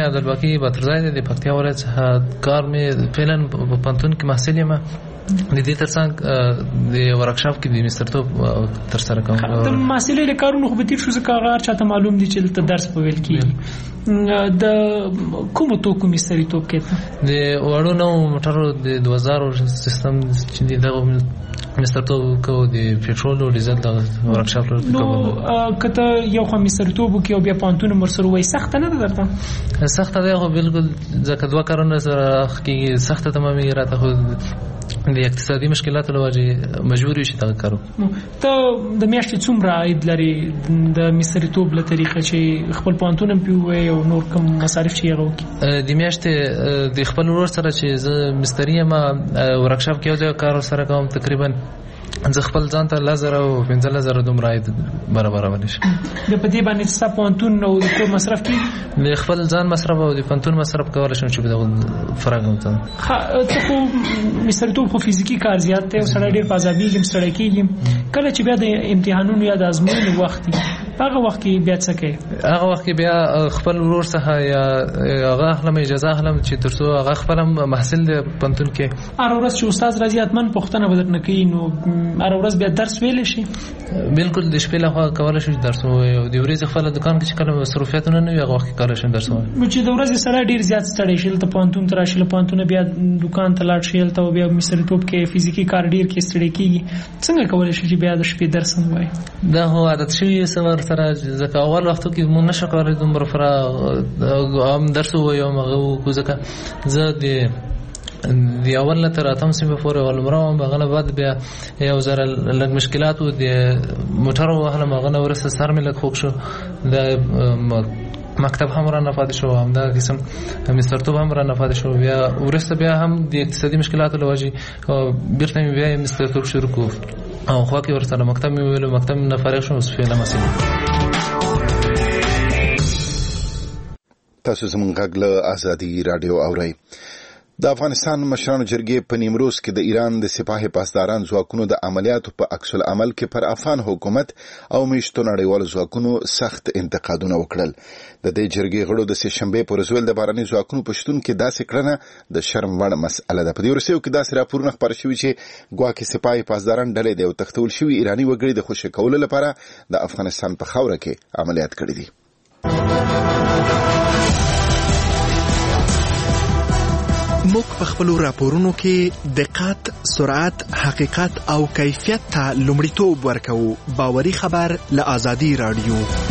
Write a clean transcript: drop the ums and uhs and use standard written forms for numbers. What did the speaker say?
عبدالباقي باترزای د پکتیا ولایت څخه کار مې فعلا په پوهنتون کې محصل یم. د دې ترڅنګ د ورکشاپ کې د مسترتوب ترسره کوم. د محصلې له کارونو خو به تیر شو ځکه هغه هر چاته معلوم دي چې دلته درس په ویل کېږي. د کومو توکو مستریتوب کېته؟ د وړو نوو موټرو د 2000 سیستم چې دغه مسترتوب کوو د پټرول او ډیزل د ورکشاپ لپاره. نو کته یو خو مسترتوب کې او بیا پوهنتون مرسته وای سخت نه ده درته؟ سخت ده خو بالکل ځکه دوه کارونه سره کې سخت تمامي راته خو د اقتصادي مشکلاتو له وجې مجبور شي دا کارو. ته د میاشتې څومره عاید لري د مستریتوب له طریقه چې خپل پوهنتون هم پیوي او نور کوم مصارف چې هغه وکړي؟ د میاشتې د خپل ورور سره چې زه مستری یم ورکشاپ کې یو ځای کار سره کوم تقریبا زه خپل ځان ته 1000 او 15000 دومره عاید برابرولی شي. د په دې باندې چې پوهنتون او د کور مصرف کېږي؟ د خپل ځان مصرف او د پوهنتون مصرف کولی شم چې دغه فرق وکړم. ته خو مستریتوب خو فزیکي کار زیات دی او سړی ډېر په عذابېږي ستړی کېږي. کله چې بیا د امتحانونو یا د ازموینو وخت وي هغه وخت کې بیا څه کوي؟ هغه وخت کې بیا خپل ورور څخه یا هغه اخلم اجازه اخلم چې تر څو هغه خپل محصل د پوهنتون کې هر ورځ چې استاد راځي حتماً پوښتنه به درنه کوي. نو هر ورځ بیا درس ویلی شي؟ بالکل د شپې لخوا کولی شي درس ووایي او د ورځې خپل دکان کې چې کله مصروفیتونه نه وي هغه وخت کې کولی شي درس ووایي. نو چې د ورځې سره ډېر زیات ستړی شي هلته پوهنتون ته راشي له پوهنتونه بیا دکان ته لاړ شي هلته بیا مستریتوب کې فزیکي کار ډېر کې ستړی کېږي څنګه کولی شي چې بیا د شپې درس هم ووایي؟ دا هو عادت شوي څه ورسره ځکه اول وختو کې مونږ نشو کولی دومره پوره هم درس ووایو هم هغه وکړو ځکه زه د اول نه تر اتم صنف پورې ولمره وم. هغه نه بعد بیا یو ځل لږ مشکلات و د موټر وهلم هغه نه ورسته سر مې لږ خوږ شو. د مکتب هم رانه پاتې شو همدا قسم مسترتوب هم رانه پاتې شو. بیا ورسته بیا هم د اقتصادي مشکلاتو له وجې بیرته مې بیا مسترتوب شروع کړو او خوا کې ورسره مکتب مې ویلو مکتب نه فارغ شوم اوس فعلا مسئله. تاسو زموږ غږ له ازادي راډیو اورئ. د افغانستان مشرانو جرګې په نیمروز کې د ایران د سپاه پاسداران ځواکونو د عملیاتو په عکس العمل کې پر افغان حکومت او میشتو نړیوالو ځواکونو سخت انتقادونه وکړل. د دې جرګې غړو د سه شنبه پر ورځ د باراني ځواکونو په شتون کې داسې کړنه د شرم وړ مسئله ده. په دې ورسېو کې داسې راپورونه خپاره شوي چې ګواکې سپاه پاسداران ډلې د تختول شوي ایرانی وګړي د خوشي کولو لپاره د افغانستان په خاوره کې عملیات کړي دي. موږ په خپل راپورونو کې دقت، سرعت، حقیقت او کیفیت ته لومړیتوب ورکوو. باوري خبر له ازادي راډیو.